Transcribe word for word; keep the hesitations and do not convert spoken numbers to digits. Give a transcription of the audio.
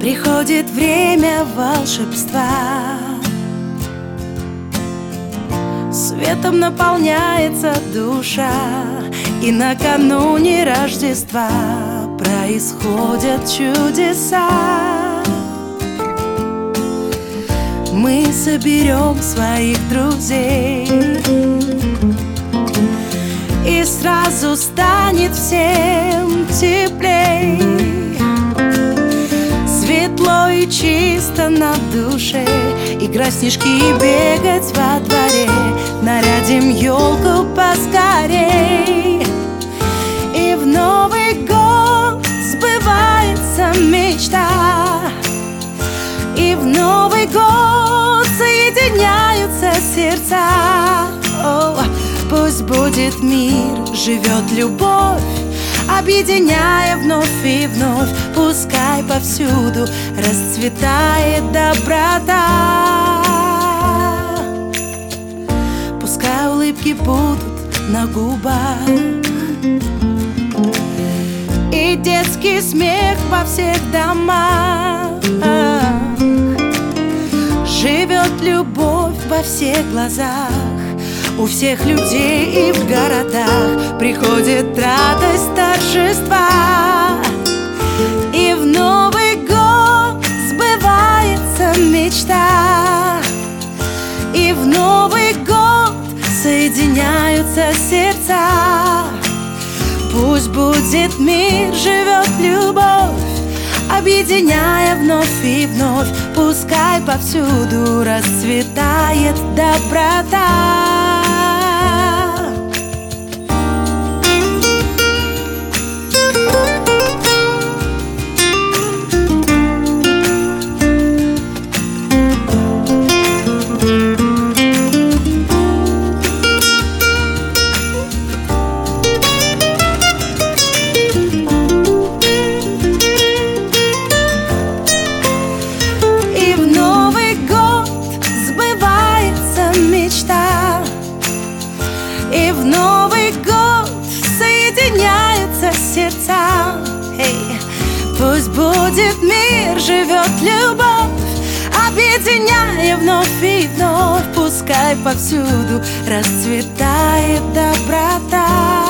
Приходит время волшебства, светом наполняется душа, и накануне Рождества происходят чудеса. Мы соберем своих друзей, и сразу станет всем теплей. Светло и чисто на душе, играть в снежки и бегать во дворе. Нарядим елку поскорей, и в Новый год сбывается мечта. И в Новый год соединяются сердца. О, пусть будет мир, живет любовь, объединяя вновь и вновь. Пускай повсюду расцветает доброта. Пускай улыбки будут на губах, и детский смех во всех домах. Живет любовь во всех глазах, у всех людей и в городах. Приходит радость торжества, и в Новый год сбывается мечта. И в Новый год соединяются сердца. Пусть будет мир, живет любовь, объединяя вновь и вновь. Пускай повсюду расцветает доброта. И в Новый год соединяются сердца. Hey. Пусть будет мир, живет любовь, объединяя вновь и вновь. Пускай повсюду расцветает доброта.